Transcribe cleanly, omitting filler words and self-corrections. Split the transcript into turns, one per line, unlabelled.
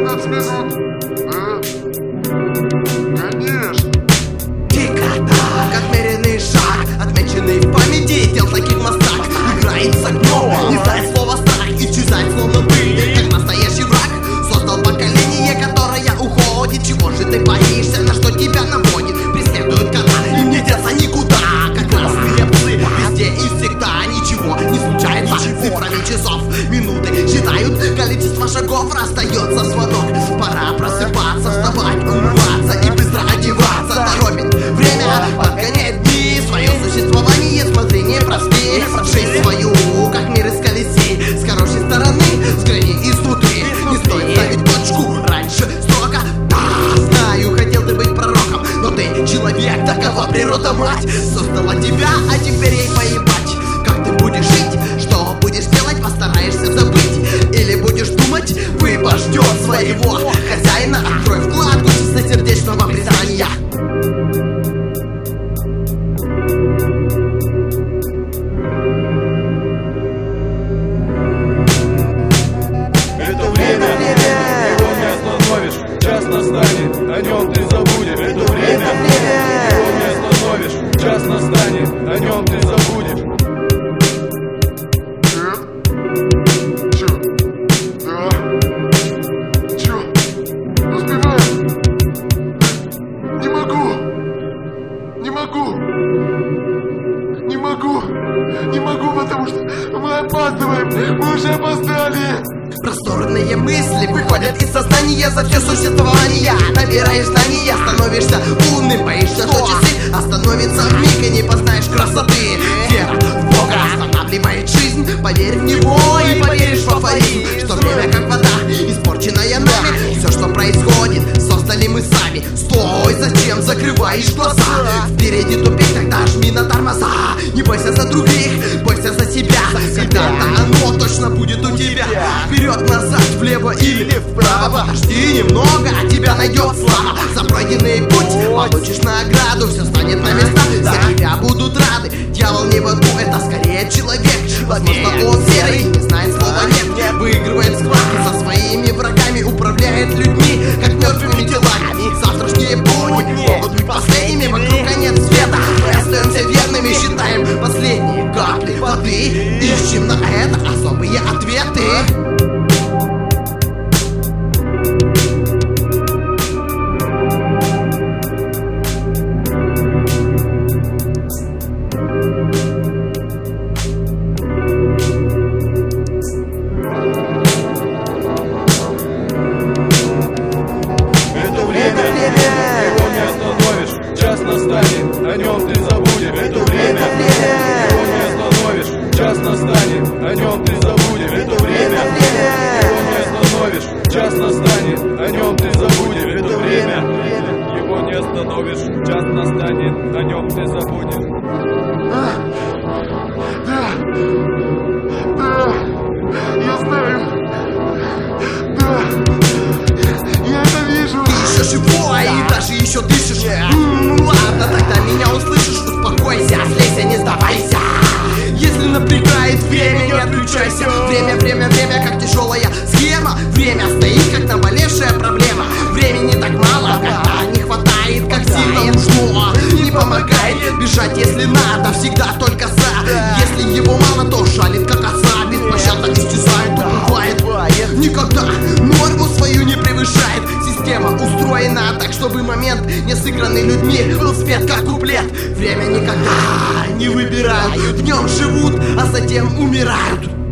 15 минут. Конечно.
Тик-так, отмеренный шаг, отмеченный в памяти тел таких мостах. Играет с окном, не знает слова страх, исчезает словно пыль, как настоящий враг. Создал поколение, которое уходит. Чего же ты боишься, на что тебя наводит? Преследуют кота, им не деться никуда. Как красные псы, везде и всегда. Ничего не случается, цифрами часов минуты считают, количество шагов расстается звонок. Пора просыпаться, вставать, умываться и быстро одеваться. Торопит время, подгоняет дни. Свое существование смотри, не проспи. Жизнь свою, как мир из колесей. С хорошей стороны, взгляни изнутри. Не стоит ставить точку раньше срока. Да, знаю, хотел ты быть пророком, но ты человек, такова природа мать. Создала тебя, а теперь ей поебать. Как ты будешь жить, что будешь делать, постараешься забыть. Или будешь думать, выбор ждет своего хозяина. Открой вкладку чистосердечного признания.
Это время, его не остановишь, час настанет, о нем ты забудешь. Это время, его не остановишь, час настанет, о нем ты забудешь.
Нет? Чё? Да? Чё? Успеваем? Не могу! Не могу! Не могу! Не могу, потому что мы опаздываем! Мы уже опоздали!
Просторные мысли выходят из сознания за все существование. Набираешь знания, становишься умным, боишься, что часы остановятся в миг и не познаешь красоты. Вера в Бога останавливает жизнь, поверь в Него и поверишь в афоризм, что время как вода, испорченная нами. Все, что происходит, создали мы сами. Стой, зачем закрываешь глаза? Впереди тупик, тогда жми на тормоза. Не бойся за других, бойся за себя. Когда-то оно точно будет у тебя. Вперед, назад, влево или вправо. Подожди немного, тебя найдет слава. За пройденный путь получишь награду. Все станет на места, за тебя будут рады. Дьявол не в аду, это скорее человек. Возможно, он серый, не знает слова нет. Выигрывает схватки со своими врагами, управляет людьми, как мертвыми телами. Завтрашние будни могут быть последними, вокруг конец света. Мы остаемся верными, считаем последние капли воды. Ищем на это особые ответы.
О нем ты забудешь. Это время, его не остановишь, час настанет, о нем ты забудешь. Это время, его не остановишь, час настанет, о нем ты забудешь. Это время, его не остановишь, час настанет, о нем ты забудешь.
Да, я знаю. Да, я это вижу.
Ты еще живой и даже еще дышишь. Ладно, тогда меня услышишь, успокойся, слейся, не сдавайся. Если напрягает время, не отключайся. Время, как тяжелая схема. Время стоит, как наболевшая проблема. Времени так мало, когда не хватает, как сильно нужно. Не помогает бежать, если надо, всегда только за. Если его мало, то жалит, как оса. Беспощадно исчезает, убывает. Никогда норму свою не превышает. Система устроена так, чтобы момент, не сыгранный людьми, был спет как куплет. Время никогда не выбирают, в нем живут, а затем умирают.